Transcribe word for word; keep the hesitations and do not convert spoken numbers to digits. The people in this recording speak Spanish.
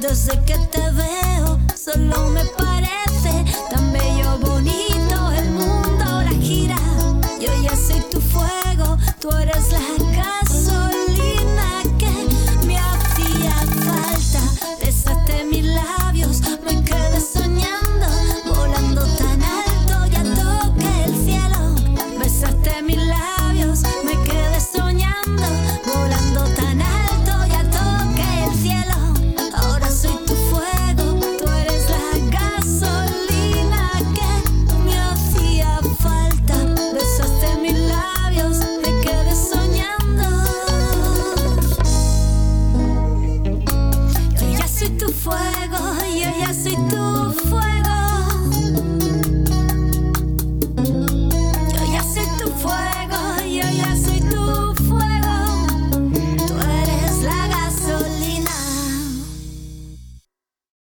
Desde que te veo, solo me parece tan bello, bonito. El mundo ahora gira. Yo ya soy tu fuego, tú eres la gasolina que me hacía falta. Besaste mis labios, me quedé soñando, volando tan alto, ya toqué el cielo. Besaste mis labios, me quedé soñando, volando tan alto, ya toqué el cielo. Ahora soy tu fuego, tú eres la gasolina que me hacía falta. Besaste mis labios, me quedé soñando. Yo ya soy tu fuego, yo ya soy tu fuego.